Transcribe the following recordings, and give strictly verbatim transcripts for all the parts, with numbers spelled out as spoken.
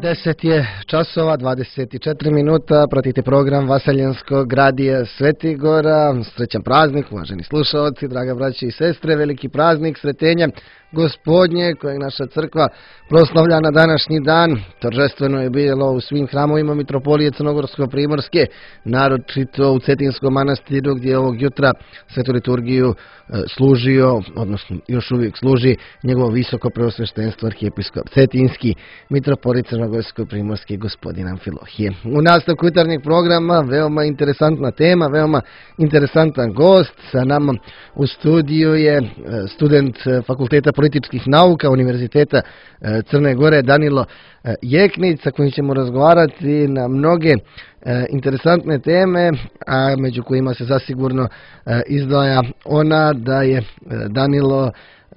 deset je časova, dvadeset četiri minuta, pratite program Vaseljenskog radija Svetigora. Srećan praznik, uvaženi slušalci, draga braće i sestre, veliki praznik Sretenja Gospodnje kojeg naša crkva proslavlja na današnji dan. Торжествено je bilo u svim hramovima Mitropolije Crnogorsko-Primorske, naročito u Cetinskom manastiru gdje je ovog jutra svetu liturgiju služio, odnosno još uvijek služi njegovo visoko preosveštenstvo arhijepiskop Cetinski, mitropolit Crnogorsko-Primorske gospodin Amfilohije. U nastavku jutarnjeg programa veoma interesantna tema, veoma interesantan gost. Sa nama u studiju je student Fakulteta političkih nauka Univerziteta Crne Gore Danilo Jeknić, sa kojim ćemo razgovarati na mnoge interesantne teme, a među kojima se zasigurno izdvaja ona da je Danilo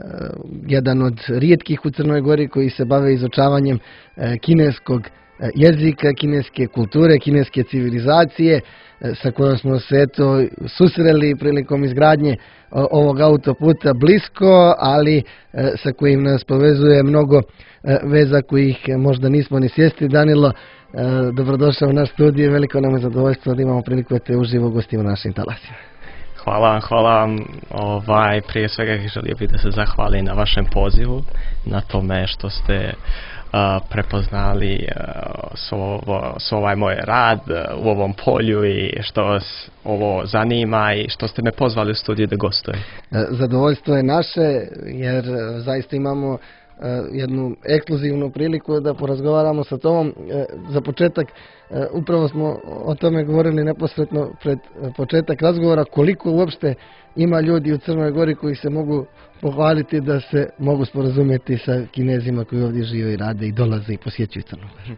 jedan od rijetkih u Crnoj Gori koji se bave izučavanjem kineskog jezika, kineske kulture, kineske civilizacije, sa kojom smo se eto susreli prilikom izgradnje ovog autoputa blisko, ali sa kojim nas povezuje mnogo veza kojih možda nismo ni svjesni. Danilo, dobrodošao u naš studij, veliko nam je zadovoljstvo da imamo priliku da te uživo gostimo na našim talasima. Hvala vam, hvala vam. Ovaj, prije svega želio bih da se zahvalim na vašem pozivu, na tome što ste Uh, prepoznali uh, svo, svo ovaj moj rad uh, u ovom polju i što vas ovo zanima i što ste me pozvali u studiju da gostujem. Zadovoljstvo je naše jer zaista imamo uh, jednu ekskluzivnu priliku da porazgovaramo sa tobom. Uh, za početak uh, upravo smo o tome govorili neposredno pred početak razgovora, koliko uopšte ima ljudi u Crnoj Gori koji se mogu pohvaliti da se mogu sporazumjeti sa Kinezima koji ovdje žive i rade i dolaze i posjećuju Crnu Goru.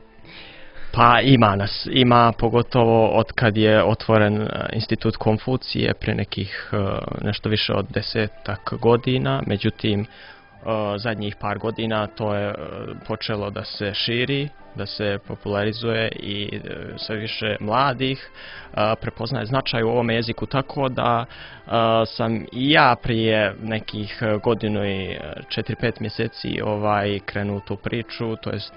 Pa ima nas, ima pogotovo od kad je otvoren institut Konfucije pre nekih nešto više od desetak godina, međutim zadnjih par godina to je počelo da se širi, da se popularizuje i sve više mladih prepoznaje značaj u ovom jeziku, tako da sam i ja prije nekih godinu i četiri pet mjeseci ovaj krenuo tu priču, to jest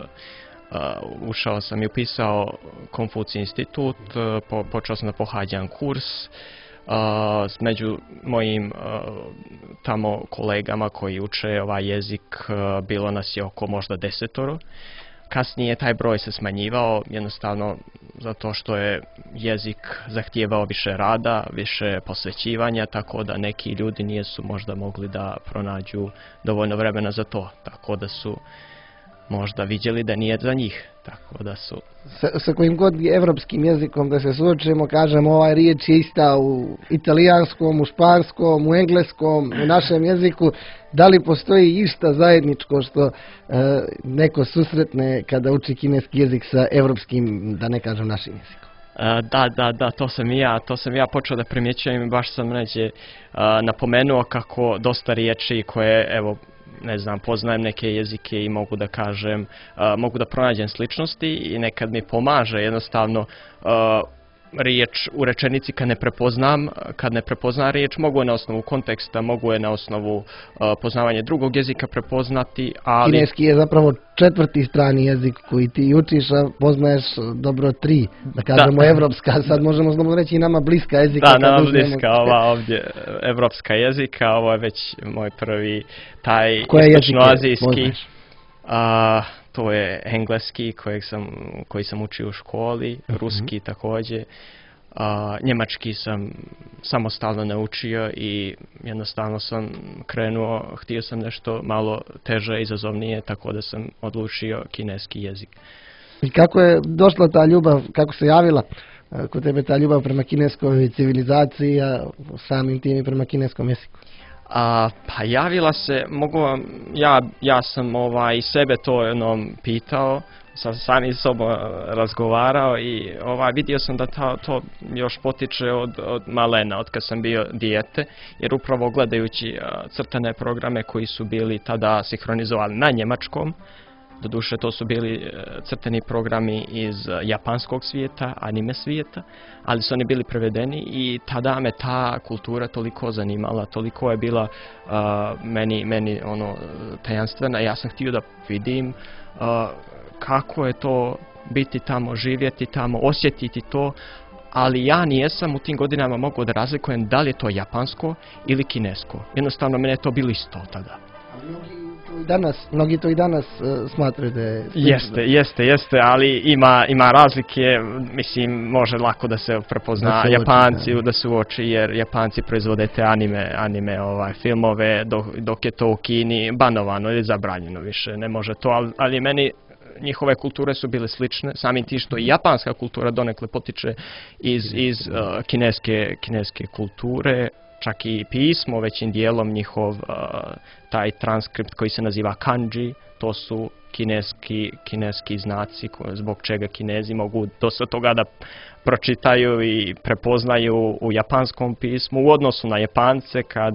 ušao sam i upisao Konfucij institut, po, počeo sam da pohađam kurs. Uh, među mojim uh, tamo kolegama koji uče ovaj jezik uh, bilo nas je oko možda desetoro. Kasnije taj broj se smanjivao jednostavno zato što je jezik zahtijevao više rada, više posvećivanja, tako da neki ljudi nisu možda mogli da pronađu dovoljno vremena za to, tako da su možda vidjeli da nije za njih, tako da su... Sa, sa kojim god evropskim jezikom da se suočimo, kažemo ovaj riječ je ista u italijanskom, u španskom, u engleskom, u našem jeziku. Da li postoji išta zajedničko što e, neko susretne kada uči kineski jezik sa evropskim, da ne kažem našim jezikom? Da, da, da, to sam i ja, to sam ja počeo da primjećujem i baš sam neđe napomenuo kako dosta riječi koje, evo, ne znam, poznajem neke jezike i mogu da kažem, uh, mogu da pronađem sličnosti i nekad mi pomaže jednostavno uh, riječ u rečenici kad ne prepoznam, kad ne prepoznam riječ, mogu je na osnovu konteksta, mogu je na osnovu uh, poznavanja drugog jezika prepoznati, ali... Kineski je zapravo četvrti strani jezik koji ti učiš, a poznaješ dobro tri, da kažemo da. Evropska, sad možemo znamo reći i nama bliska jezika. Da, nama bliska, ova ovdje evropska jezika, ovo je već moj prvi taj istočnoazijski. A, to je engleski kojeg sam, koji sam učio u školi, uh-huh. ruski također, a, njemački sam samostalno naučio i jednostavno sam krenuo, htio sam nešto malo teže, izazovnije, tako da sam odlučio kineski jezik. I kako je došla ta ljubav, kako se javila kod tebe ta ljubav prema kineskoj civilizaciji, a samim tim i prema kineskom jeziku? A, pa javila se, mogu vam, ja, ja sam ovaj, sebe to jednom pitao, sam sami sobom razgovarao i ovaj, vidio sam da ta, to još potiče od, od malena, od kad sam bio dijete, jer upravo gledajući a, crtane programe koji su bili tada sinhronizovali na njemačkom, Doduše to su bili e, crteni programi iz e, japanskog svijeta, anime svijeta, ali su oni bili prevedeni i tada me ta kultura toliko zanimala, toliko je bila e, meni, meni ono tajanstvena. Ja sam htio da vidim e, kako je to biti tamo, živjeti tamo, osjetiti to, ali ja nijesam u tim godinama mogao da razlikujem da li je to japansko ili kinesko. Jednostavno mene je to bilo isto tada. Danas, mnogi to i danas uh, smatraju da je... Jeste, jeste, jeste, ali ima, ima razlike, mislim, može lako da se prepozna da se Japanci, uoči, da se uoči, jer Japanci proizvode te anime, anime ovaj, filmove, dok, dok je to u Kini banovano ili zabranjeno više, ne može to, ali, ali meni njihove kulture su bile slične, samim tim što i japanska kultura donekle potiče iz, iz uh, kineske, kineske kulture, čak i pismo većim dijelom njihov, uh, taj transkript koji se naziva kanji, to su kineski, kineski znaci zbog čega Kinezi mogu dosta toga da pročitaju i prepoznaju u japanskom pismu u odnosu na Japance kad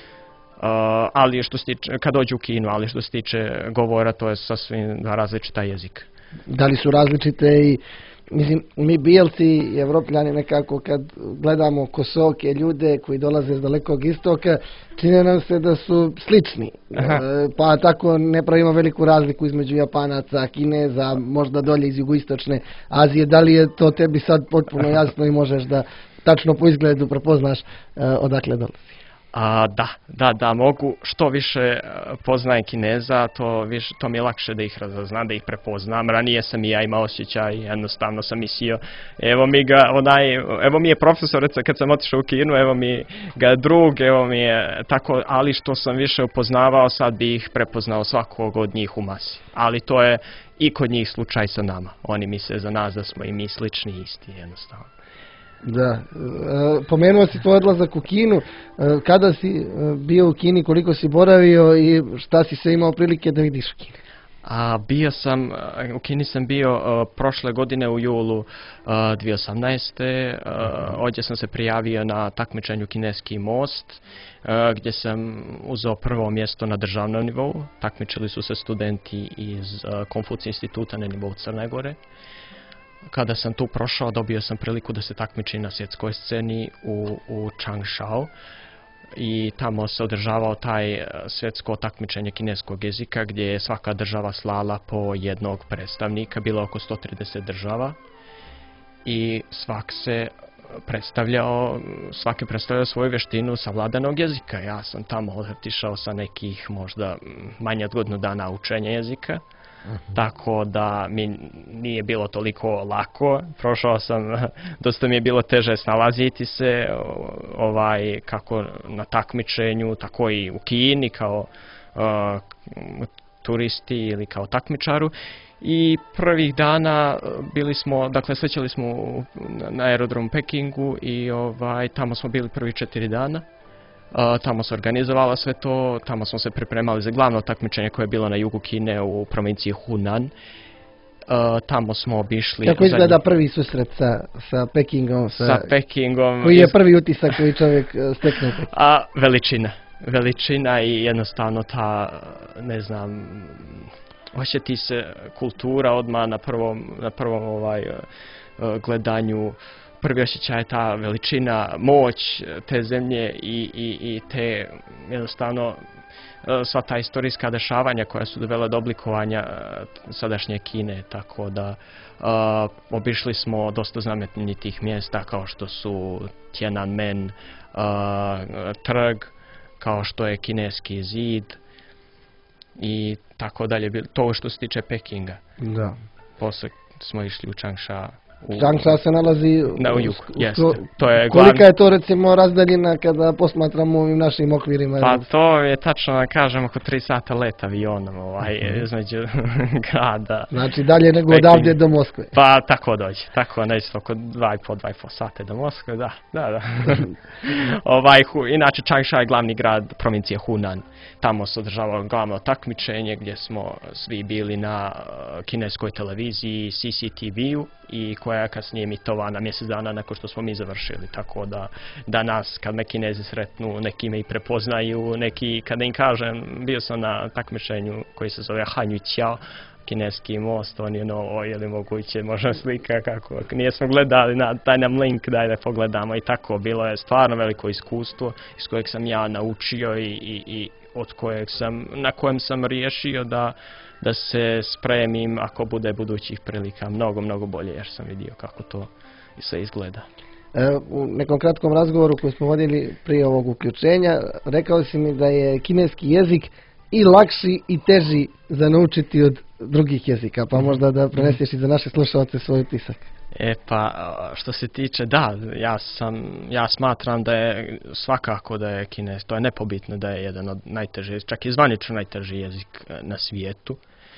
Uh, ali što se tiče, kad dođu u Kinu, ali što se tiče govora, to je sasvim dva različita jezik. Da li su različite i, mislim, mi bijelci i Evropljani nekako kad gledamo kosoke ljude koji dolaze iz dalekog istoka, čini nam se da su slični. Aha. E, pa tako ne pravimo veliku razliku između Japanaca, Kineza, možda dolje iz jugoistočne Azije. Da li je to tebi sad potpuno jasno i možeš da tačno po izgledu prepoznaš e, odakle dolazi? A, da, da, da, mogu što više poznajem Kineza, to, više, to mi je lakše da ih razaznam, da ih prepoznam. Ranije sam i ja imao osjećaj, jednostavno sam mislio, evo mi ga, onaj, evo mi je profesor, recimo kad sam otišao u Kinu, evo mi ga drug, evo mi je tako, ali što sam više upoznavao, sad bi ih prepoznao svakog od njih u masi. Ali to je i kod njih slučaj sa nama. Oni misle za nas da smo i mi slični i isti, jednostavno. Da, e, pomenuo si tvoj odlazak u Kinu, e, kada si e, bio u Kini, koliko si boravio i šta si se imao prilike da vidiš u Kini? A bio sam, u Kini sam bio uh, prošle godine u julu uh, dvije tisuće osamnaeste. Uh, ovdje sam se prijavio na takmičenju Kineski most, uh, gdje sam uzeo prvo mjesto na državnom nivou. Takmičili su se studenti iz uh, Konfucije instituta na nivou Crne Gore. Kada sam tu prošao, dobio sam priliku da se takmičim na svjetskoj sceni u, u Čangšao i tamo se održavao taj svjetsko takmičenje kineskog jezika gdje je svaka država slala po jednog predstavnika, bilo oko sto trideset država i svak se predstavljao, svaki predstavljao svoju vještinu savladanog jezika. Ja sam tamo otišao sa nekih možda manje od godinu dana učenja jezika. Uh-huh. Tako da mi nije bilo toliko lako, prošao sam, dosta mi je bilo teže snalaziti se ovaj, kako na takmičenju, tako i u Kini kao uh, turisti ili kao takmičaru. I prvih dana bili smo, dakle srećali smo na aerodromu Pekingu i ovaj, tamo smo bili prvi četiri dana. Uh, tamo se organizovalo sve to, tamo smo se pripremali za glavno takmičenje koje je bilo na jugu Kine u provinciji Hunan. Uh, tamo smo obišli... Kako izgleda zadnji... prvi susret sa, sa Pekingom? Sa, sa Pekingom... Koji je prvi utisak koji čovjek stekne? A, veličina. Veličina i jednostavno ta, ne znam, osjeti se kultura odmah na prvom, na prvom ovaj, gledanju. Prvi osjećaj je ta veličina, moć te zemlje i, i, i te jednostavno sva ta istorijska dešavanja koja su dovela do oblikovanja sadašnje Kine, tako da uh, obišli smo dosta znamenitih mjesta kao što su Tiananmen, uh, trg, kao što je kineski zid i tako dalje, to što se tiče Pekinga. Da. Posle smo išli u Čangša. Čangša se nalazi na, u jugu, u, jeste. To je glavni... Kolika je to recimo razdaljina kada posmatramo ovim našim okvirima? Pa to je tačno da kažem oko tri sata leta avionom ovaj, uh-huh. između grada. Znači dalje nego Peking. Odavdje do Moskve? Pa tako dođe, tako neće oko dva i po, dva i po sate do Moskve, da, da, da. ovaj, hu, inače Čangša je glavni grad provincije Hunan. Tamo se održavalo glavno takmičenje gdje smo svi bili na kineskoj televiziji C C T V-u i koja koja je kasnije emitovana mjesec dana nakon što smo mi završili. Tako da, da nas, kad me Kinezi sretnu, neki me i prepoznaju, neki, kada im kažem, bio sam na takmičenju koji se zove Hanyu Qiao, kineski most, on je no, je li moguće, možda slika kako, nijesmo gledali, na, daj nam link, daj da pogledamo i tako, bilo je stvarno veliko iskustvo iz kojeg sam ja naučio i, i, i od kojeg sam, na kojem sam riješio da, da se spremim ako bude budućih prilika mnogo, mnogo bolje, jer sam vidio kako to sve izgleda. U nekom kratkom razgovoru koji smo vodili prije ovog uključenja, rekao si mi da je kineski jezik i lakši i teži za naučiti od drugih jezika, pa možda da preneseš i za naše slušalce svoj utisak. E pa, što se tiče, da, ja sam, ja smatram da je svakako da je kines, to je nepobitno da je jedan od najtežih, čak i zvanično najteži jezik na svijetu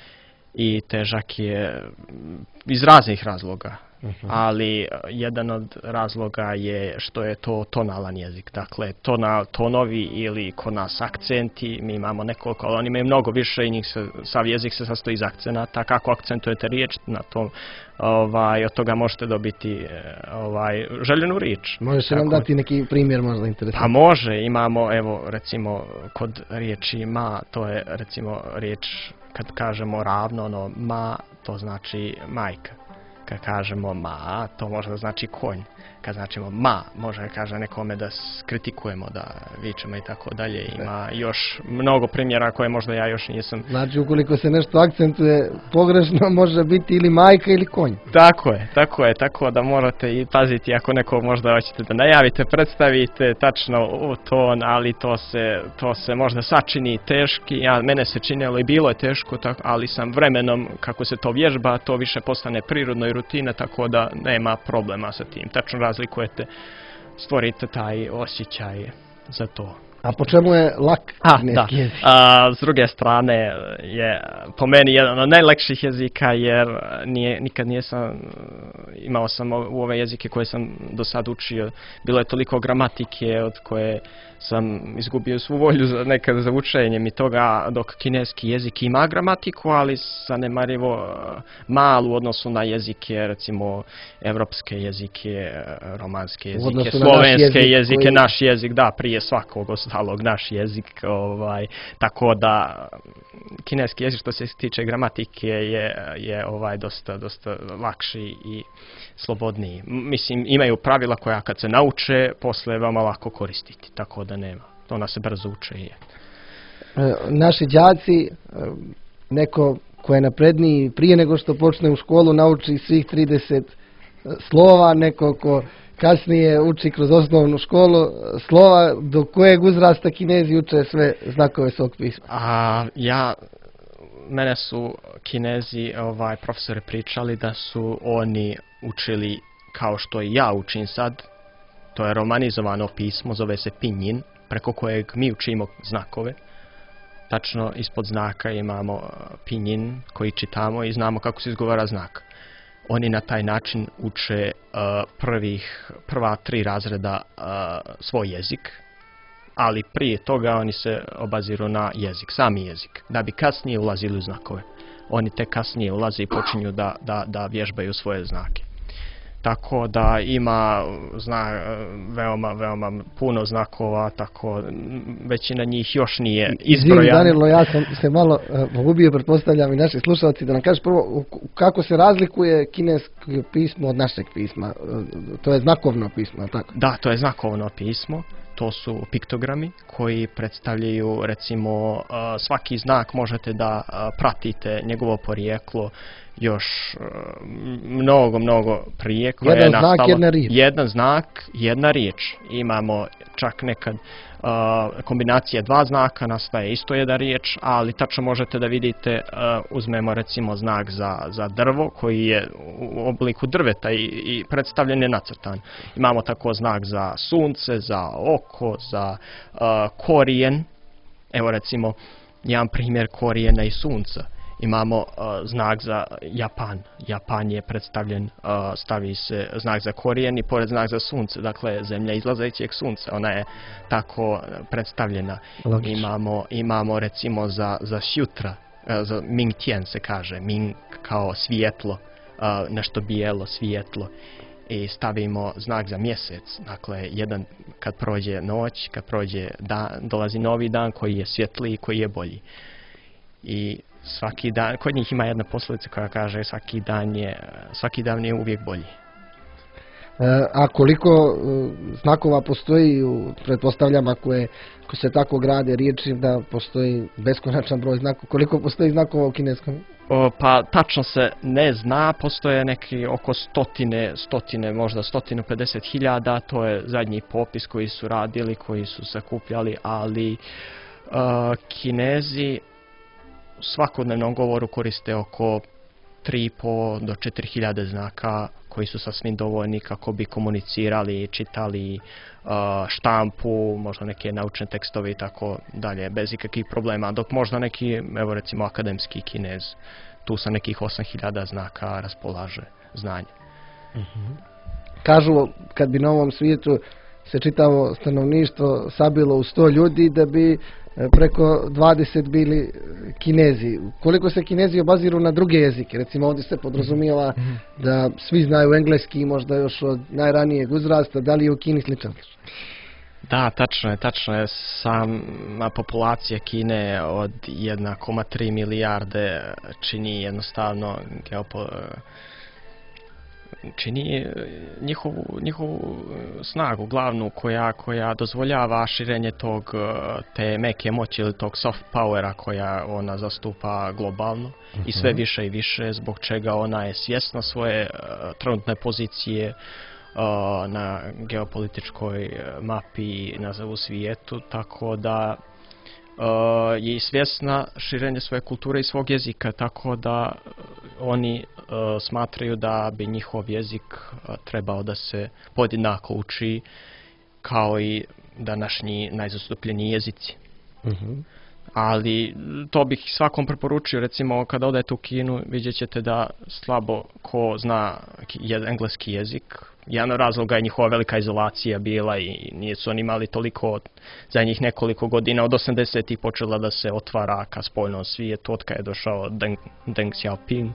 i težak je iz raznih razloga. Uh-huh. Ali jedan od razloga je što je to tonalan jezik. Dakle, tona, tonovi ili kod nas akcenti, mi imamo nekoliko, ali oni imaju mnogo više i njih se, sav jezik se sastoji iz akcenata. Kako akcentujete riječ na tom, ovaj, od toga možete dobiti ovaj, željenu riječ. Možeš nam dati neki primjer možda interesantno? Pa može, imamo, evo, recimo, kod riječi ma, to je, recimo, riječ, kad kažemo ravno, ono, ma, to znači majka. Kad kažemo ma, to može da znači konj. Kad značimo ma, može da kaže nekome da kritikujemo, da vičemo i tako dalje. Ima još mnogo primjera koje možda ja još nisam... Znači, ukoliko se nešto akcentuje pogrešno, može biti ili majka ili konj. Tako je, tako je, tako da morate i paziti ako neko možda hoćete da najavite, predstavite tačno u ton, ali to se, to se možda sačini teški. Ja, mene se činilo i bilo je teško, tako, ali sam vremenom, kako se to vježba, to više postane prirodno i rutina, tako da nema problema sa tim. Tačno razlikujete, stvorite taj osjećaj za to. A po čemu je lak kineski jezik? A, s druge strane je po meni jedan od najlakših jezika jer nije, nikad nisam, imao sam u ove jezike koje sam do sad učio, bilo je toliko gramatike od koje sam izgubio svu volju za, nekad za učenjem i toga, dok kineski jezik ima gramatiku, ali zanemarivo malu u odnosu na jezike, recimo evropske jezike, romanske jezike, slovenske jezik jezike, koji... naš jezik, da, prije svakog ostalog naš jezik, ovaj, tako da kineski jezik što se tiče gramatike je, je ovaj dosta, dosta lakši i slobodniji. Mislim, imaju pravila koja kad se nauče, posle veoma lako koristiti, tako da nema. Ona se brzo uče i je. Naši đaci, neko ko je napredniji prije nego što počne u školu, nauči svih trideset slova, neko ko kasnije uči kroz osnovnu školu slova, do kojeg uzrasta Kinezi uče sve znakove svog pisma? A, ja, mene su Kinezi, ovaj, profesori pričali da su oni učili kao što i ja učim sad, to je romanizovano pismo, zove se Pinyin, preko kojeg mi učimo znakove. Tačno ispod znaka imamo Pinyin koji čitamo i znamo kako se izgovara znak. Oni na taj način uče uh, prvih, prva tri razreda uh, svoj jezik, ali prije toga oni se obaziru na jezik, sami jezik, da bi kasnije ulazili u znakove. Oni te kasnije ulaze i počinju da, da, da vježbaju svoje znake. Tako da ima zna, veoma, veoma puno znakova, tako većina njih još nije izbrojana. Izvini Danilo, ja sam se malo pogubio, pretpostavljam i naši slušalci, da nam kažeš prvo kako se razlikuje kinesko pismo od našeg pisma. To je znakovno pismo, tako? Da, to je znakovno pismo. To su piktogrami koji predstavljaju, recimo, svaki znak možete da pratite njegovo porijeklo još mnogo, mnogo prije. Jedan je nastalo, znak, jedna riječ. Jedan znak, jedna riječ. Imamo čak nekad uh, kombinacije dva znaka, nastaje isto jedna riječ, ali tačno možete da vidite, uh, uzmemo recimo znak za, za drvo koji je u obliku drveta i, i predstavljen je nacrtan. Imamo tako znak za sunce, za oko, za uh, korijen. Evo recimo jedan primjer korijena i sunca. Imamo uh, znak za Japan. Japan je predstavljen, uh, stavi se znak za korijen i pored znak za sunce. Dakle, zemlja izlazećeg sunca. Ona je tako predstavljena. Imamo, imamo recimo za, za šutra, uh, za Ming Tian se kaže. Ming kao svjetlo. nešto bijelo, svijetlo i stavimo znak za mjesec. Dakle, jedan kad prođe noć, kad prođe dan, dolazi novi dan koji je svjetliji, koji je bolji. I svaki dan, kod njih ima jedna poslovica koja kaže svaki dan je, svaki dan je uvijek bolji. A koliko znakova postoji, pretpostavljam ako, je, ako se tako grade riječi da postoji beskonačan broj znakova, koliko postoji znakova u kineskom? O, pa tačno se ne zna, postoje neki oko stotine, stotine, možda stotinu pedeset hiljada, to je zadnji popis koji su radili, koji su sakupljali, ali uh, Kinezi u svakodnevnom govoru koriste oko tri i po do četiri hiljade znaka koji su sasvim dovoljni kako bi komunicirali, čitali uh, štampu, možda neke naučne tekstove i tako dalje, bez ikakvih problema, dok možda neki, evo recimo akademski Kinez, tu sa nekih osam hiljada znaka raspolaže znanje. Mm-hmm. Kažu, kad bi na ovom svijetu se čitavo stanovništvo sabilo u sto ljudi, da bi preko dvadeset bili Kinezi. Koliko se Kinezi obaziru na druge jezike? Recimo ovdje se podrazumijeva da svi znaju engleski, možda još od najranijeg uzrasta. Da li je u Kini sličan? Da, tačno je, tačno je. Sama populacija Kine od jedna zarez tri milijarde čini jednostavno geopo... čini njihovu, njihovu snagu glavnu koja, koja dozvoljava širenje tog, te meke moći ili tog soft powera koja ona zastupa globalno uh-huh. i sve više i više, zbog čega ona je svjesna svoje uh, trenutne pozicije uh, na geopolitičkoj mapi na u svijetu, tako da Uh, je svjesna širenja svoje kulture i svog jezika, tako da uh, oni uh, smatraju da bi njihov jezik uh, trebao da se podjednako uči kao i današnji najzastupljeniji jezici. Uh-huh. Ali to bih svakom preporučio, recimo kada odete u Kinu vidjet ćete da slabo ko zna engleski jezik. Jedan od razloga je njihova velika izolacija bila i nisu oni imali toliko za njih nekoliko godina. Od osamdesetih počela da se otvara ka spoljnom svijetu, od kada je došao Deng, Deng Xiaoping.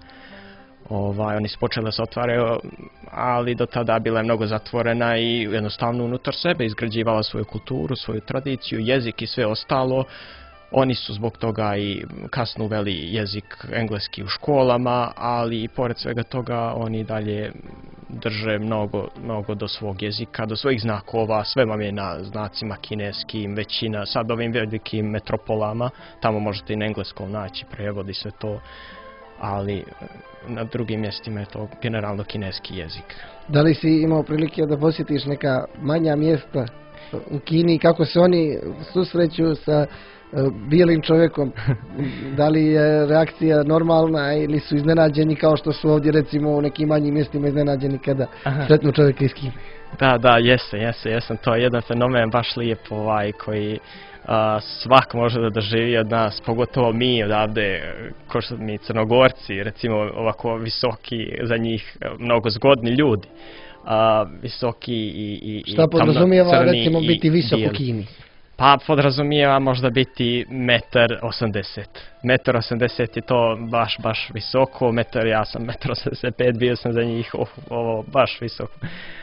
Ovaj, oni su počeli da se otvaraju, ali do tada bila je mnogo zatvorena i jednostavno unutar sebe izgrađivala svoju kulturu, svoju tradiciju, jezik i sve ostalo. Oni su zbog toga i kasno uveli jezik engleski u školama, ali i pored svega toga oni dalje drže mnogo, mnogo do svog jezika, do svojih znakova, sve vam je na znacima kineskim, većina, sad ovim velikim metropolama, tamo možete i na engleskom naći prevod i sve to, ali na drugim mjestima je to generalno kineski jezik. Da li si imao prilike da posjetiš neka manja mjesta u Kini, kako se oni susreću sa bijelim čovjekom? Da li je reakcija normalna ili su iznenađeni kao što su ovdje recimo u nekim manjim mjestima iznenađeni kada Aha. sretnu čovjeka iz Kine? Da, da, jeste, jeste, jesam. To je jedan fenomen baš lijep ovaj koji uh, svak može da doživi od nas, pogotovo mi odavde, ko što mi Crnogorci, recimo ovako visoki, za njih mnogo zgodni ljudi. Uh, visoki i, i šta podrazumijeva recimo biti visok u Kini? Pa podrazumijeva možda biti metar osamdeset. Metar osamdeset je to baš, baš visoko. Metar, ja sam metar osamdeset pet, bio sam za njih oh, ovo baš visoko.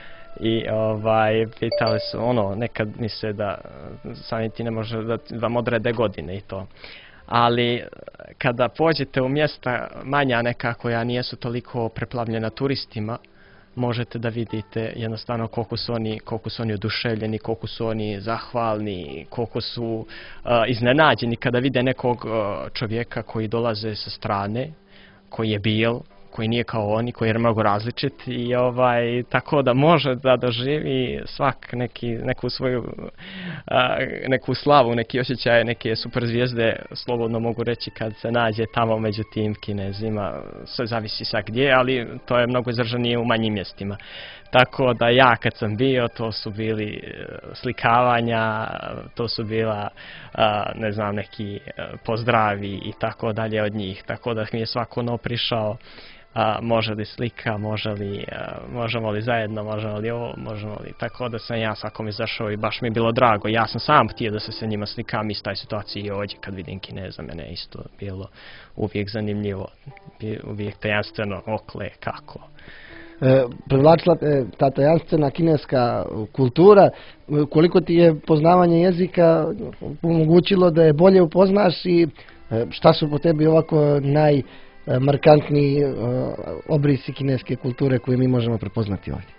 I ovaj, pitali su, ono, nekad misle da sami ti ne može da vam odrede godine i to. Ali kada pođete u mjesta manja neka koja nijesu toliko preplavljena turistima, možete da vidite jednostavno koliko su oni, koliko su oni oduševljeni, koliko su oni zahvalni, koliko su uh, iznenađeni kada vide nekog uh, čovjeka koji dolaze sa strane, koji je bijel, koji nije kao oni, koji je mnogo različit i ovaj, tako da može da doživi svak neki, neku svoju a, neku slavu, neki osjećaj, neke super zvijezde, slobodno mogu reći kad se nađe tamo među tim Kinezima, sve zavisi sa gdje, ali to je mnogo izraženije u manjim mjestima. Tako da ja kad sam bio, to su bili slikavanja, to su bila, ne znam, neki pozdravi i tako dalje od njih. Tako da mi je svako no prišao, a, može li slika, može li, a, možemo li zajedno, možemo li ovo, možemo li, tako da sam ja svakom izašao i baš mi je bilo drago. Ja sam sam htio da se sa njima slikam iz taj situaciji i ovdje kad vidim Kineza, mene je isto bilo uvijek zanimljivo, uvijek tajanstveno, okle, kako. E, privlačila te ta tajanstvena kineska kultura, koliko ti je poznavanje jezika omogućilo da je bolje upoznaš i e, šta su po tebi ovako naj markantni uh, obrisi kineske kulture koje mi možemo prepoznati ovdje?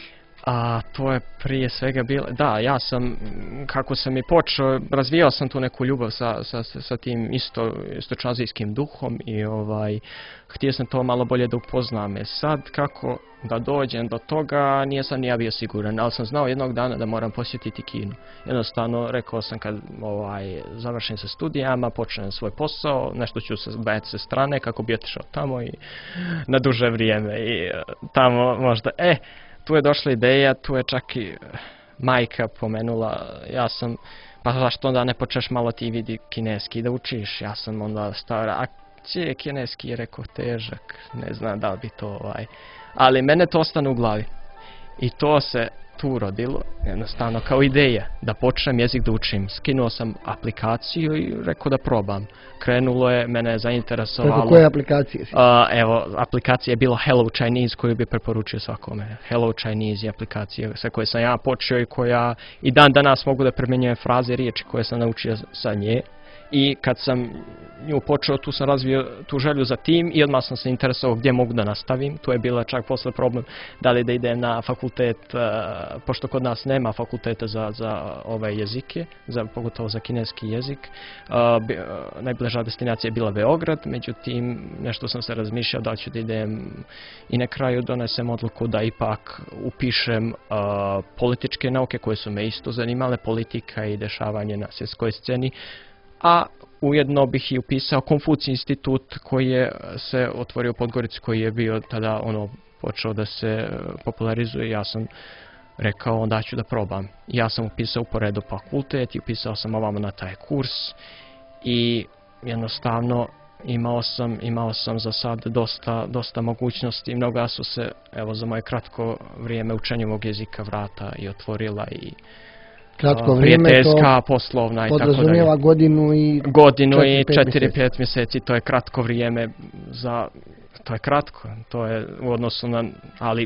A to je prije svega bilo, da, ja sam, kako sam i počeo, razvijao sam tu neku ljubav sa, sa, sa tim isto, istočnoazijskim duhom i ovaj, htio sam to malo bolje da upoznam. E sad, kako da dođem do toga, nisam ni ja bio siguran, ali sam znao jednog dana da moram posjetiti Kinu. Jednostavno, rekao sam kad ovaj, završim sa studijama, počnem svoj posao, nešto ću se baviti sa strane kako bi otišao tamo i na duže vrijeme i tamo možda, e, tu je došla ideja, tu je čak i majka pomenula, ja sam, pa zašto onda ne počneš malo ti vidi kineski da učiš, ja sam onda stara, a gdje je kineski, je rekao težak, ne znam da li bi to ovaj, ali mene to ostane u glavi i to se tu rodilo, jednostavno kao ideja da počnem jezik da učim. Skinuo sam aplikaciju i rekao da probam. Krenulo je, mene je zainteresovalo. Preko koje aplikacije si? Uh, evo, aplikacija je bila Hello Chinese koju bi preporučio svakome. Hello Chinese je aplikacija sa koje sam ja počeo i koja i dan danas mogu da primjenjujem fraze i riječi koje sam naučio sa nje. I kad sam nju počeo, tu sam razvio tu želju za tim i odmah sam se interesovao gdje mogu da nastavim. Tu je bila čak posle problem da li da idem na fakultet, uh, pošto kod nas nema fakulteta za, za ove jezike, za, pogotovo za kineski jezik. Uh, bi, uh, najbliža destinacija je bila Beograd, međutim nešto sam se razmišljao da ću da idem i na kraju donesem odluku da ipak upišem uh, političke nauke koje su me isto zanimale, politika i dešavanje na svjetskoj sceni. A ujedno bih i upisao Konfucij institut koji je se otvorio u Podgorici, koji je bio tada ono počeo da se popularizuje. Ja sam rekao onda ću da probam. Ja sam upisao uporedo fakultet i upisao sam ovamo na taj kurs i jednostavno imao sam, imao sam za sad dosta, dosta mogućnosti. Mnoga su se, evo za moje kratko vrijeme učenja ovog jezika vrata i otvorila i kratko vrijeme, prijateljska, poslovna i tako dalje. Podrazumijeva godinu i godinu i četiri pet mjeseci, to je kratko vrijeme za, to je kratko, to je u odnosu na, ali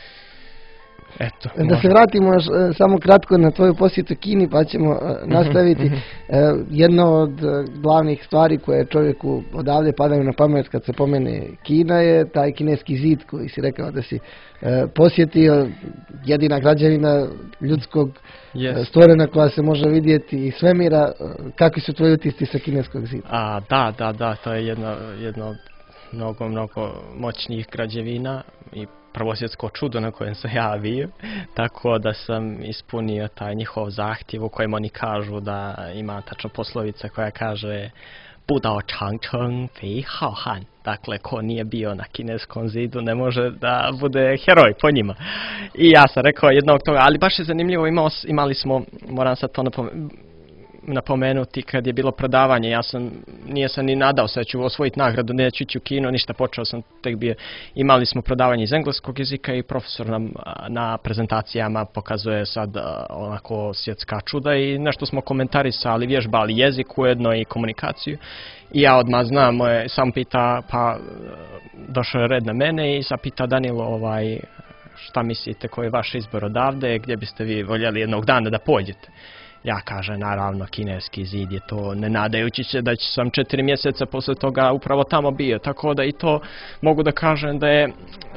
eto. Da možda. Se vratimo još samo kratko na tvoju posjetu Kini pa ćemo nastaviti. Jedno od glavnih stvari koje čovjeku odavde padaju na pamet kad se pomene Kina je taj kineski zid koji si rekao da si posjetio, jedina građevina ljudskog yes. stvorena koja se može vidjeti iz svemira. Kakvi su tvoji utisci sa kineskog zida? A, da, da, da, to je jedno, jedno od mnogo, mnogo moćnijih građevina i prvosvjetsko čudo na kojem sam ja bio, tako da sam ispunio taj njihov zahtjev u kojem oni kažu da ima tačno poslovica koja kaže Budao Changcheng Fei Hao Han. Dakle, ko nije bio na kineskom zidu ne može da bude heroj po njima. I ja sam rekao jednog toga, ali baš je zanimljivo, imao, imali smo, moram sad to napomenuti, napomenuti kad je bilo predavanje, ja sam, nije sam ni nadao se da ću osvojiti nagradu, neću ići u kino, ništa, počeo sam tek bio, imali smo predavanje iz engleskog jezika i profesor nam na prezentacijama pokazuje sad onako svjetska čuda i nešto smo komentarisali, vježbali jezik ujedno i komunikaciju. I ja odmah znam, sam pita, pa došao je red na mene i sad pita Danilo, ovaj, šta mislite, koji je vaš izbor odavde, gdje biste vi voljeli jednog dana da pođete? Ja kažem, naravno, kineski zid je to, ne nadajući se da će sam četiri mjeseca posle toga upravo tamo bio. Tako da i to mogu da kažem da je uh,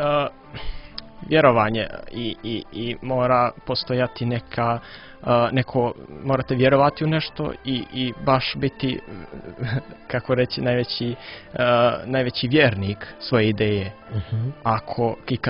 vjerovanje i, i, i mora postojati neka, uh, neko, morate vjerovati u nešto i, i baš biti, kako reći, najveći, uh, najveći vjernik svoje ideje. Uh-huh. Ako i kad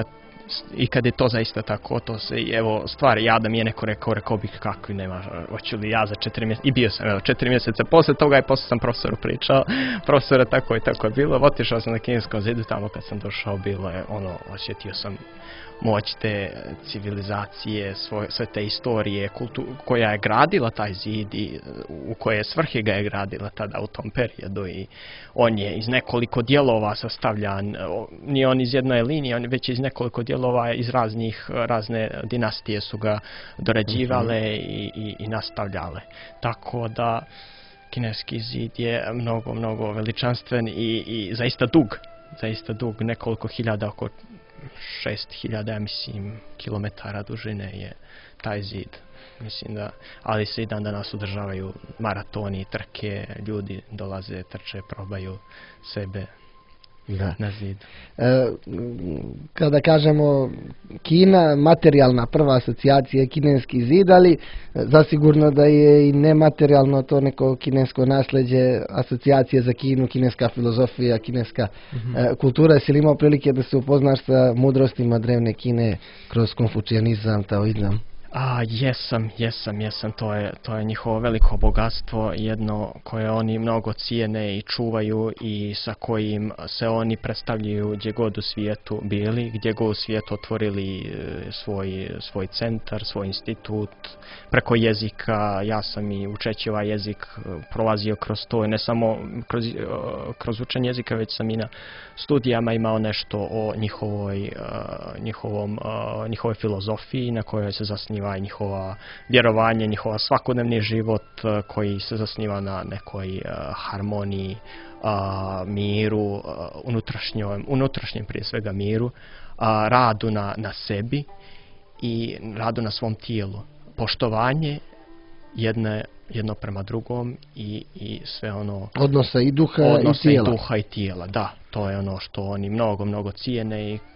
i kad je to zaista tako, to se, evo, stvari, ja da mi je neko rekao, rekao bih kako nema, hoću li ja za četiri mjeseca, i bio sam, evo, četiri mjeseca poslije toga i poslije sam profesoru pričao, profesora tako i tako je bilo, otišao sam na Kineskom zidu, tamo kad sam došao, bilo je, ono, osjetio sam moć te civilizacije, svoje, sve te istorije, kultu, koja je gradila taj zid i u koje svrhe ga je gradila tada u tom periodu i on je iz nekoliko dijelova sastavljan, nije on iz jedne linije, on je već iz nekoliko dijelova, iz raznih, razne dinastije su ga dorađivale i, i, i nastavljale. Tako da Kineski zid je mnogo, mnogo veličanstven i, i zaista dug, zaista dug, nekoliko hiljada, oko šest hiljada, ja mislim, kilometara dužine je taj zid. Mislim da, ali se i dan danas održavaju maratoni, trke, ljudi dolaze, trče, probaju sebe da. Na zid. E, kada kažemo Kina, materijalna prva asocijacija je Kineski zid, ali zasigurno da je i nematerijalno to neko kinesko nasljeđe, asocijacije za Kinu, kineska filozofija, kineska mm-hmm. e, kultura. Jesi li imao prilike da se upoznaš sa mudrostima drevne Kine kroz konfucijanizam, taoizam? A, jesam, jesam, jesam, to je, to je njihovo veliko bogatstvo, jedno koje oni mnogo cijene i čuvaju i sa kojim se oni predstavljaju gdje god u svijetu bili, gdje god u svijetu otvorili svoj, svoj centar, svoj institut, preko jezika. Ja sam i učeći ovaj jezik prolazio kroz to, ne samo kroz, kroz učenje jezika, već sam i na studijama imao nešto o njihovoj, njihovom, njihovoj filozofiji na kojoj se zasniva i njihova vjerovanje, njihova svakodnevni život koji se zasniva na nekoj harmoniji, miru, unutrašnjem, unutrašnjem prije svega miru, radu na, na sebi i radu na svom tijelu. Poštovanje jedne, jedno prema drugom i, i sve ono... Odnosa i duha odnosa i tijela. i duha i tijela, da. To je ono što oni mnogo, mnogo cijene i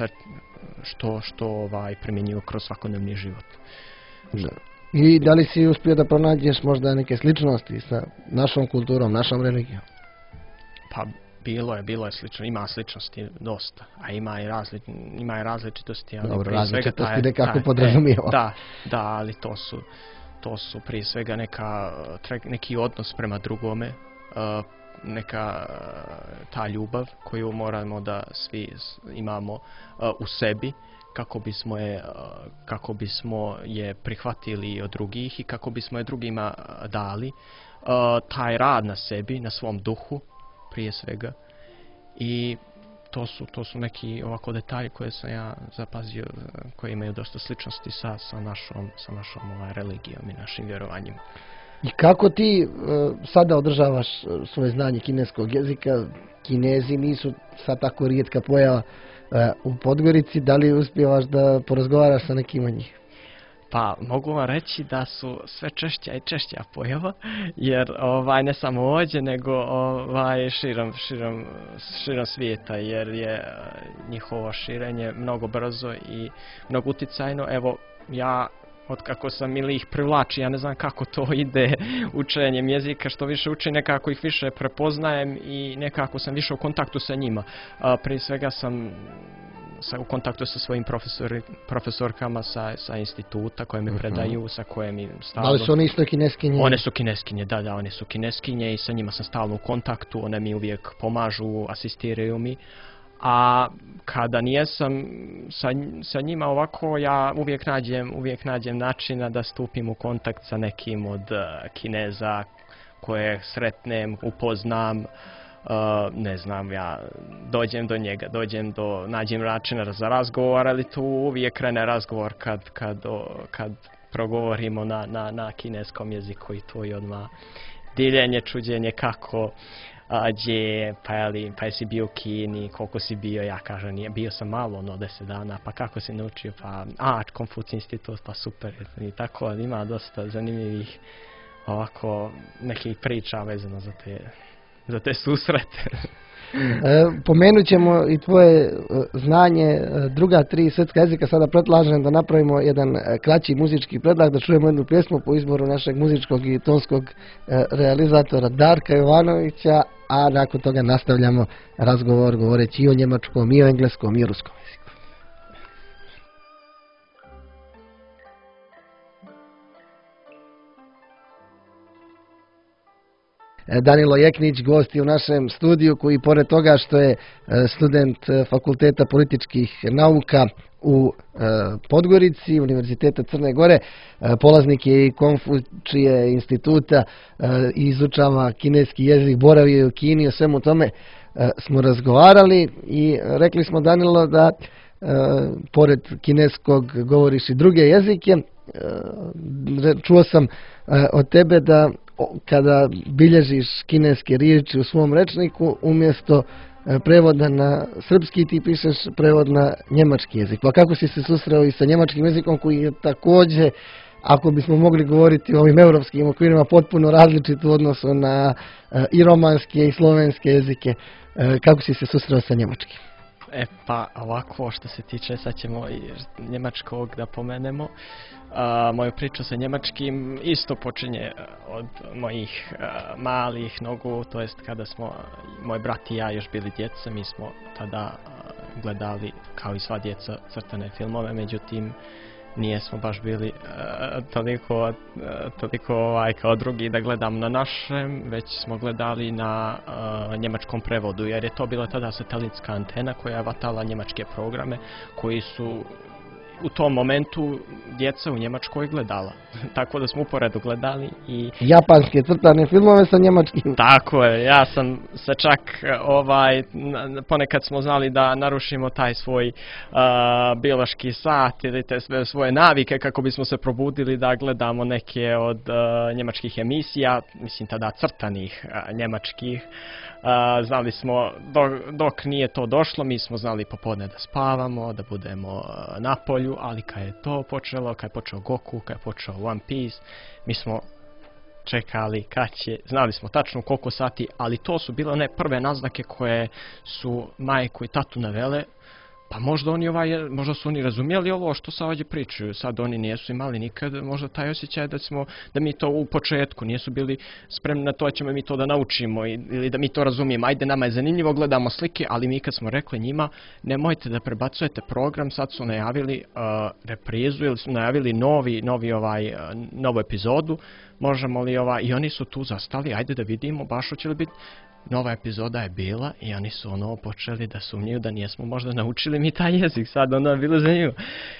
što, što ovaj, primjenjuju kroz svakodnevni život. Da. I da li si uspio da pronađeš možda neke sličnosti sa našom kulturom, našom religijom? Pa bilo je, bilo je slično, ima sličnosti dosta, a ima i, razli, ima i različitosti. Ali dobro, različitosti taj, nekako taj, podrazumijeva. Da, da, ali to su, to su prije svega neka, neki odnos prema drugome, neka ta ljubav koju moramo da svi imamo u sebi, kako bismo je, kako bismo je prihvatili od drugih i kako bismo je drugima dali, taj rad na sebi, na svom duhu prije svega. I to su, to su neki ovako detalji koje sam ja zapazio, koji imaju dosta sličnosti sa, sa našom, sa našom ovaj, religijom i našim vjerovanjima. I kako ti uh, sada održavaš svoje znanje kineskog jezika? Kinezi nisu sad tako rijetka pojava uh, u Podgorici. Da li uspijevaš da porazgovaraš sa nekim od njih? Pa mogu vam reći da su sve češća i češća pojava, jer ovaj ne samo ovdje, nego ovaj širom, širom, širom svijeta, jer je njihovo širenje mnogo brzo i mnogo uticajno. Evo, ja od kako sam ili ih privlači, ja ne znam kako to ide učenjem jezika, što više učim, nekako ih više prepoznajem i nekako sam više u kontaktu sa njima. A, prije svega sam sa, u kontaktu sa svojim profesori, profesorkama sa, sa instituta koje mi predaju, sa koje mi stalno... Da li su one isto kineskinje? One su kineskinje, da, da, one su kineskinje i sa njima sam stalno u kontaktu, one mi uvijek pomažu, asistiraju mi. A kada nijesam sa, sa njima ovako, ja uvijek nađem, uvijek nađem načina da stupim u kontakt sa nekim od uh, Kineza koje sretnem, upoznam, uh, ne znam, ja dođem do njega, dođem do, nađem načina za razgovor, ali tu uvijek krene razgovor kad, kad, o, kad progovorimo na, na, na kineskom jeziku i to je odmah diljenje, čuđenje kako... A, gdje, pa, jeli, pa jesi bio u Kini, koliko si bio, ja kažem, nije, bio sam malo, no deset dana, pa kako si naučio, pa, a, Konfuci institut, pa super, i tako, ima dosta zanimljivih, ovako, nekih priča vezano za te, za te susrete. E, pomenut ćemo i tvoje znanje druga tri svjetska jezika. Sada predlažem da napravimo jedan kraći muzički predah, da čujemo jednu pjesmu po izboru našeg muzičkog i tonskog realizatora Darka Jovanovića, a nakon toga nastavljamo razgovor govoreći i o njemačkom, i o engleskom, i o ruskom jeziku. Danilo Jeknić, gost je u našem studiju koji pored toga što je student Fakulteta političkih nauka u Podgorici, Univerziteta Crne Gore, polaznik je i Konfučije instituta i izučava kineski jezik, boravio je u Kini, o svemu tome smo razgovarali i rekli smo, Danilo, da pored kineskog govoriš i druge jezike. Čuo sam od tebe da kada bilježiš kineske riječi u svom rečniku, umjesto prevoda na srpski ti pišeš prevod na njemački jezik. Pa kako si se susreo i sa njemačkim jezikom koji je također, ako bismo mogli govoriti o ovim europskim okvirima, potpuno različit u odnosu na i romanske i slovenske jezike. Kako si se susreo sa njemačkim? E pa ovako, što se tiče, sad ćemo i njemačkog da pomenemo. A, moju priču sa njemačkim isto počinje od mojih a, malih nogu, to jest kada smo moj brat i ja još bili djeca, mi smo tada a, gledali kao i sva djeca crtane filmove, međutim nije smo baš bili uh, toliko, uh, toliko ovaj, kao drugi da gledam na našem, već smo gledali na uh, njemačkom prevodu, jer je to bila tada satelitska antena koja je vatala njemačke programe koji su u tom momentu djeca u Njemačkoj gledala. Tako da smo uporedo gledali i... Japanske crtane filmove sa njemačkim. Tako je, ja sam se čak, ovaj, ponekad smo znali da narušimo taj svoj uh, biološki sat ili te sve svoje navike kako bismo se probudili da gledamo neke od uh, njemačkih emisija, mislim tada crtanih uh, njemačkih. Uh, znali smo, dok, dok nije to došlo, mi smo znali popodne da spavamo, da budemo uh, na polju, ali kad je to počelo, kad je počeo Goku, kad je počeo One Piece, mi smo čekali kad će, znali smo tačno koliko sati, ali to su bile one prve naznake koje su majku i tatu navele. Pa možda oni ovaj, možda su oni razumjeli ovo što sad ovdje pričaju, sad oni nisu imali nikad možda taj osjećaj da smo, da mi to u početku nisu bili spremni na to da ćemo mi to da naučimo ili da mi to razumijemo. Ajde, nama je zanimljivo, gledamo slike, ali mi kad smo rekli njima nemojte da prebacujete program, sad su najavili uh, reprizu ili su najavili novi, novi ovaj, uh, novu epizodu, možemo li ovaj, i oni su tu zastali, ajde da vidimo baš hoće li biti. Nova epizoda je bila i oni su ono počeli da sumnjaju da nijesmo možda naučili mi taj jezik, sad ono je bilo zanimljivo.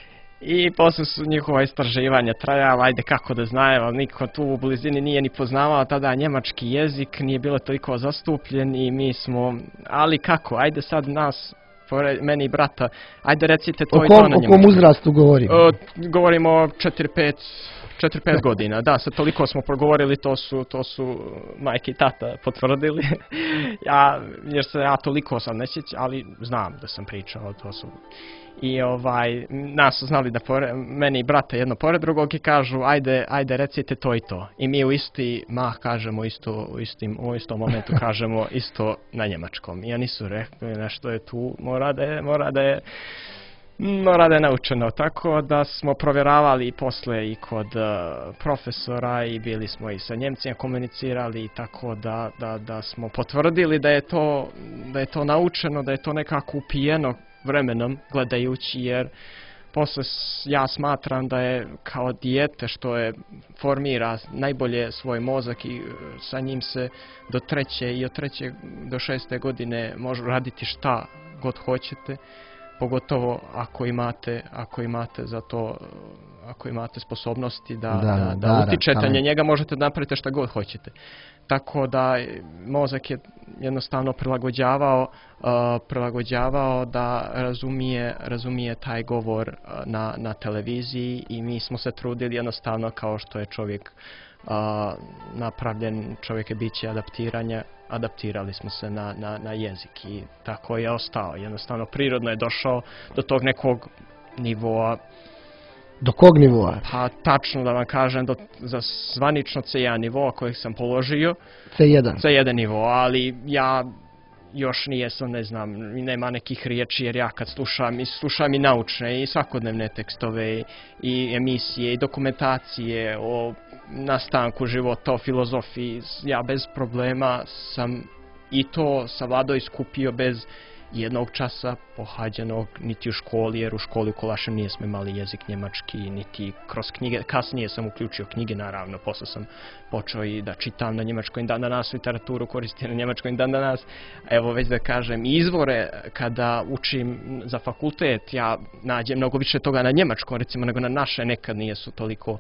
I posle su njihova istraživanja trajala, ajde kako da znaju, ali niko tu u blizini nije ni poznavao tada njemački jezik, nije bilo toliko zastupljen i mi smo, ali kako, ajde sad nas, meni i brata, ajde recite to o kom, i to na njemački. O kom uzrastu govorimo? O, govorimo o četiri pet četiri pet godina, da, sad toliko smo progovorili, to su, to su majke i tata potvrdili, ja, jer se ja toliko sam ne sjećam, ali znam da sam pričao, to su... I ovaj, nas su znali da pored, meni i brata jedno pored drugog i kažu ajde, ajde recite to i to. I mi u isti mah kažemo isto, u, istim, u istom momentu kažemo isto na njemačkom. I oni su rekli nešto je tu, mora da je, mora da je, mora da je naučeno. Tako da smo provjeravali i posle i kod uh, profesora i bili smo i sa Njemcima komunicirali, tako da, da, da smo potvrdili da je to, da je to naučeno, da je to nekako upijeno vremenom gledajući, jer posle ja smatram da je kao dijete što je formira najbolje svoj mozak i sa njim se do treće i od treće do šeste godine može raditi šta god hoćete, pogotovo ako imate, ako imate za to, ako imate sposobnosti da, da, da, da, da utičete na njega, možete da napravite šta god hoćete. Tako da mozak je jednostavno prilagođavao, uh, prilagođavao da razumije, razumije taj govor uh, na, na televiziji i mi smo se trudili jednostavno kao što je čovjek uh, napravljen, čovjek je biće adaptiranja, adaptirali smo se na, na, na jezik i tako je ostao. Jednostavno prirodno je došao do tog nekog nivoa. Do kog nivoa? Pa tačno da vam kažem, do, za zvanično C jedan nivoa kojeg sam položio. C jedan? C jedan nivo, ali ja još nijesam, ne znam, nema nekih riječi jer ja kad slušam i slušam i naučne i svakodnevne tekstove i emisije i dokumentacije o nastanku života, o filozofiji, ja bez problema sam i to savladao i skupio bez jednog časa pohađanog niti u školi, jer u školi u Kolašinu nismo imali jezik njemački, niti kroz knjige. Kasnije sam uključio knjige, naravno, posle sam počeo i da čitam na njemačkom dan danas, literaturu koristim na njemačkom dan danas. Evo, već da kažem, izvore kada učim za fakultet, ja nađem mnogo više toga na njemačkom, recimo, nego na naše, nekad nisu toliko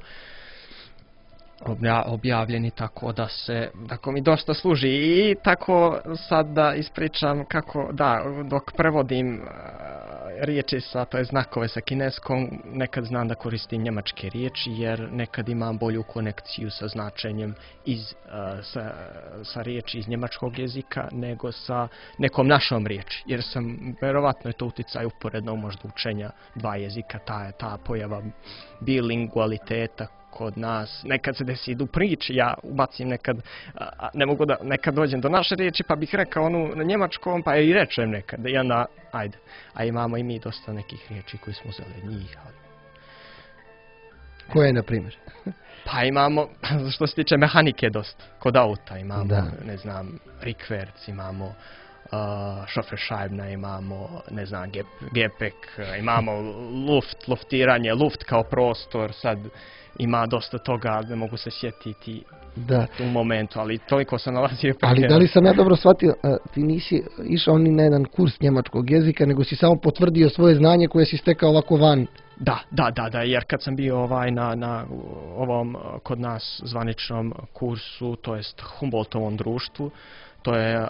objavljeni, tako da se, tako mi dosta služi. I tako sad da ispričam kako, da, dok prevodim uh, riječi sa, to je znakove sa kineskom, nekad znam da koristim njemačke riječi, jer nekad imam bolju konekciju sa značenjem iz, uh, sa, sa riječi iz njemačkog jezika nego sa nekom našom riječi, jer sam, verovatno je to uticaj uporedno možda učenja dva jezika, ta, ta pojava bilingualiteta kod nas, nekad se desi idu priči, ja ubacim nekad, a, ne mogu da, nekad dođem do naše riječi, pa bih rekao onu na njemačkom, pa i rečem nekad, i onda, ajde, a imamo i mi dosta nekih riječi koji smo uzeli od njih. Ali... Koje, na primjer? Pa imamo, što se tiče mehanike dosta, kod auta imamo, da. ne znam, rikverc, imamo uh, šoferšajbna, imamo, ne znam, gep, gepek, imamo luft, luftiranje, luft kao prostor, sad ima dosta toga, ne mogu se sjetiti da. U momentu, ali toliko sam nalazio. Ali da li sam ja dobro shvatio, ti nisi išao ni na jedan kurs njemačkog jezika, nego si samo potvrdio svoje znanje koje si stekao ovako van? Da, da, da, da, jer kad sam bio ovaj na, na ovom kod nas zvaničnom kursu, to jest Humboldtovom društvu, to je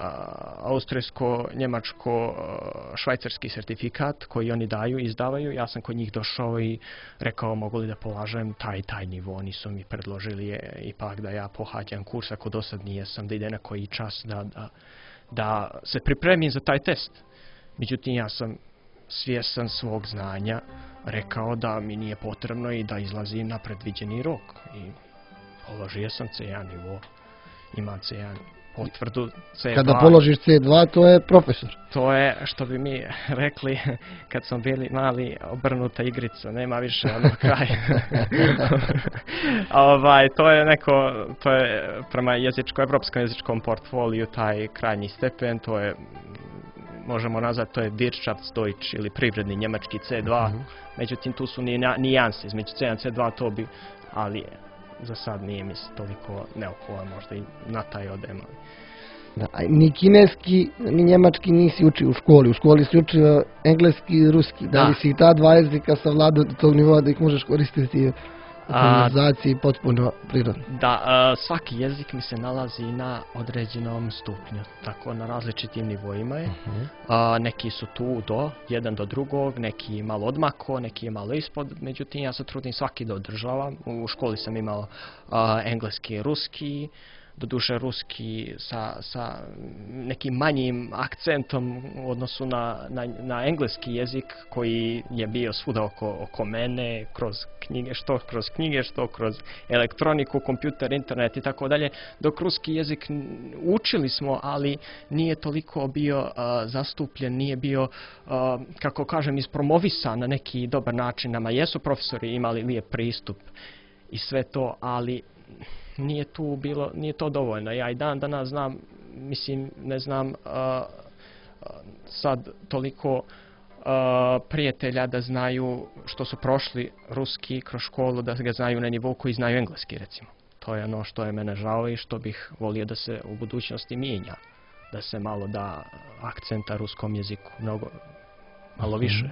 austrijsko-njemačko-švajcarski sertifikat koji oni daju, izdavaju. Ja sam kod njih došao i rekao mogu li da polažem taj taj nivo. Oni su mi predložili je, ipak da ja pohađam kurs, ako do sad nijesam, da ide na koji čas da, da, da se pripremim za taj test. Međutim, ja sam svjestan svog znanja rekao da mi nije potrebno i da izlazim na predviđeni rok. I položio sam C jedan nivo, imam C jedan potvrdu C dva. Kada položiš C dva, to je profesor. To je, što bi mi rekli, kad smo bili mali, obrnuta igrica, nema više ono kraj. ovaj, to je neko, to je prema jezičko, evropskom jezičkom portfoliju taj krajnji stepen, to je, možemo nazvati, to je Wirtschaftsdeutsch ili privredni njemački C dva, mm-hmm. Međutim tu su nijanse, između C jedan i C dva to bi, ali za sad nije mi toliko neophodan, možda i na taj odem. Da, ni kineski, ni njemački nisi učio u školi. U školi si učio engleski i ruski. Da, da li si ta dva jezika savladao do tog nivoa da ih možeš koristiti u konverzaciji potpuno prirodno? Da, a, svaki jezik mi se nalazi na određenom stupnju, tako na različitim nivoima je. Uh-huh. A, neki su tu do, jedan do drugog, neki malo odmako, neki je malo ispod, međutim ja se trudim svaki da održavam. U školi sam imao a, engleski i ruski, doduše ruski sa, sa nekim manjim akcentom u odnosu na, na, na engleski jezik koji je bio svuda oko, oko mene, kroz knjige, što kroz knjige, što kroz elektroniku, kompjuter, internet i tako dalje, dok ruski jezik učili smo, ali nije toliko bio uh, zastupljen, nije bio, uh, kako kažem, ispromovisan na neki dobar način. Nama jesu profesori imali lijep pristup i sve to, ali nije tu bilo, nije to dovoljno. Ja i dan danas znam, mislim, ne znam uh, sad toliko uh, prijatelja da znaju što su prošli ruski kroz školu, da ga znaju na nivou koji znaju engleski, recimo. To je ono što je mene žao i što bih volio da se u budućnosti mijenja. Da se malo da akcenta ruskom jeziku, mnogo, malo više.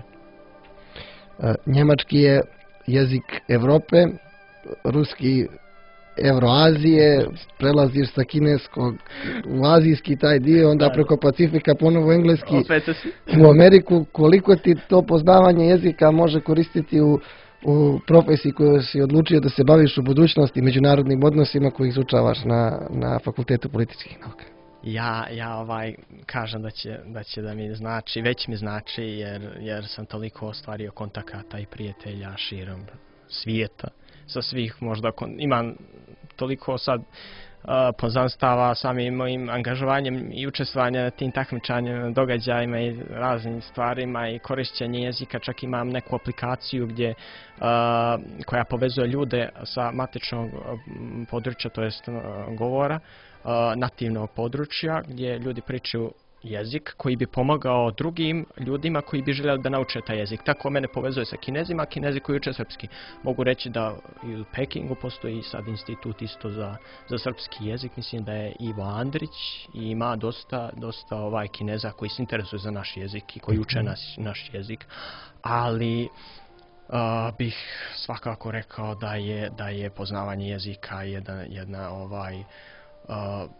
Uh, njemački je jezik Evrope, ruski Evroazije, prelaziš sa kineskog u azijski taj dio, onda preko Pacifika ponovo engleski u Ameriku. Koliko ti to poznavanje jezika može koristiti u, u profesiji koju si odlučio da se baviš u budućnosti, međunarodnim odnosima koji izučavaš na, na Fakultetu političkih nauka? Ja, ja ovaj kažem da će, da će da mi znači, već mi znači jer, jer sam toliko ostvario kontakata i prijatelja širom svijeta. Sa svih možda, imam toliko sad uh, poznanstava samim mojim angažovanjem i učestvovanjem na tim takmičanjima, događajima i raznim stvarima i korišćenje jezika. Čak imam neku aplikaciju gdje, uh, koja povezuje ljude sa matičnog područja, to jest uh, govora, uh, nativnog područja, gdje ljudi pričaju jezik koji bi pomogao drugim ljudima koji bi željeli da nauče taj jezik. Tako mene povezuje sa Kinezima, Kinezi koji uče srpski. Mogu reći da i u Pekingu postoji sad institut isto za, za srpski jezik. Mislim da je Ivo Andrić i ima dosta, dosta ovaj Kineza koji se interesuju za naš jezik i koji uče naš, naš jezik. Ali uh, bih svakako rekao da je, da je poznavanje jezika jedna, jedna ovaj uh,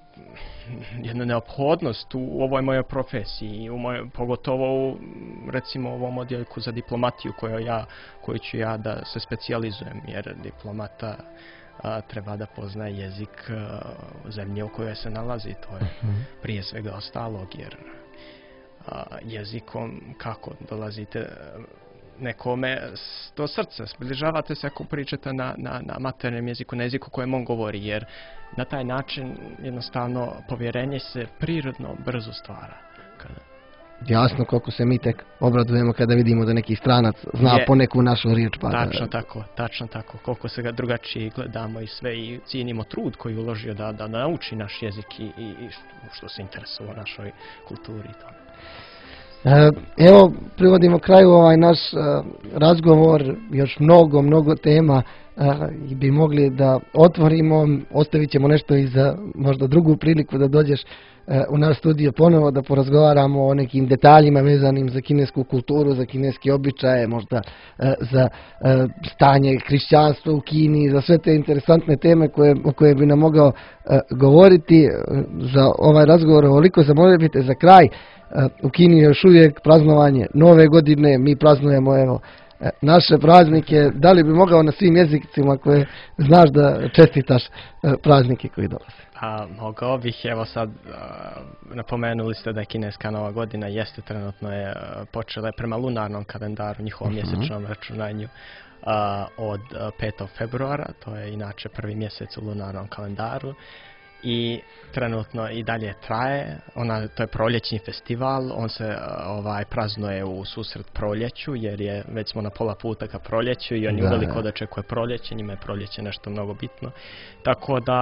jedna neophodnost u ovoj mojoj profesiji, u mojoj, pogotovo u, recimo, ovom odjeljku za diplomatiju koju, ja, koju ću ja da se specijalizujem, jer diplomata a, treba da poznaje jezik a, zemlje u kojoj se nalazi. To je prije svega ostalog, jer a, jezikom kako dolazite nekome do srca, približavate se ako pričate na, na, na maternjem jeziku, na jeziku kojem on govori, jer na taj način jednostavno povjerenje se prirodno brzo stvara. Kada... Jasno, koliko se mi tek obradujemo kada vidimo da neki stranac zna je, poneku našu riječ. Pa tačno da... tako, tačno tako. Koliko se ga drugačije gledamo i sve i cijenimo trud koji je uložio da, da nauči naš jezik i, i, i što se interesuje o našoj kulturi i tome. Evo, privodimo kraju ovaj naš razgovor, još mnogo, mnogo tema i bi mogli da otvorimo. Ostavit ćemo nešto i za možda drugu priliku da dođeš u naš studio ponovo da porazgovaramo o nekim detaljima vezanim za kinesku kulturu, za kineske običaje, možda za stanje hrišćanstva u Kini, za sve te interesantne teme koje, o koje bi nam mogao govoriti. Za ovaj razgovor ovoliko, zamolio bih te za kraj. U Kini je još uvijek praznovanje Nove godine, mi praznujemo evo naše praznike. Da li bi mogao na svim jezicima koje znaš da čestitaš praznike koji dolaze? A, mogao bih, evo sad a, napomenuli ste da je kineska Nova godina jeste trenutno je počela je prema lunarnom kalendaru, njihovom uh-huh. mjesečnom računanju a, od petog februara, to je inače prvi mjesec u lunarnom kalendaru. I trenutno i dalje traje, ona, to je proljećni festival, on se ovaj praznuje u susret proljeću, jer je, već smo na pola puta ka proljeću i oni uveliko dočekuje proljeće, njima je proljeće nešto mnogo bitno. Tako da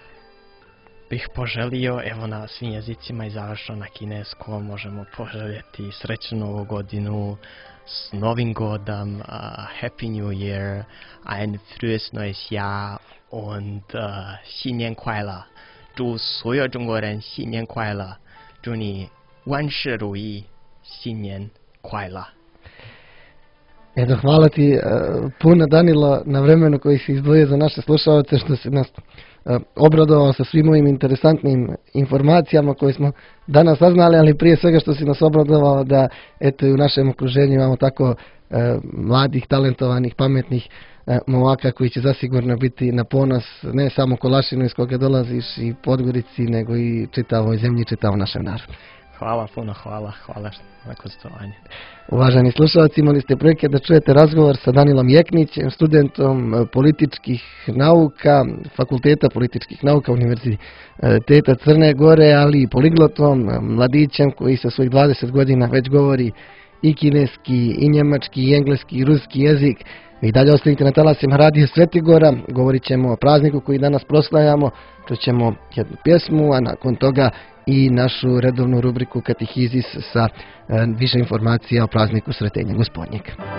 bih poželio, evo na svim jezicima i završno na kineskom, možemo poželjeti srećnu Novu godinu, s Novim godom, uh, Happy New Year, ein frühes neues Jahr und uh, 新年快乐，祝所有中国人新年快乐，祝你万事如意，新年快乐。 Eto, hvala ti uh, puno, Danilo, na vremenu koji si izdvojio za naše slušalce, što si nas uh, obradovao sa svim ovim interesantnim informacijama koje smo danas saznali, ali prije svega što si nas obradovao da eto i u našem okruženju imamo tako uh, mladih, talentovanih, pametnih uh, momaka koji će zasigurno biti na ponos ne samo Kolašinu iz koga dolaziš i Podgorici, nego i čitavoj zemlji, čitavom našem narodu. Hvala puno, hvala, hvala na gostovanje. Uvaženi slušalci, imali ste prilike da čujete razgovor sa Danilom Jeknićem, studentom političkih nauka, Fakulteta političkih nauka Univerziteta Crne Gore, ali i poliglotom, mladićem koji sa svojih dvadeset godina već govori i kineski, i njemački, i engleski, i ruski jezik. I dalje ostavite na talasima Radio Svetigora, govorit ćemo o prazniku koji danas proslavljamo, čućemo jednu pjesmu, a nakon toga i našu redovnu rubriku Katehizis sa e, više informacija o prazniku Sretenja Gospodnjeg.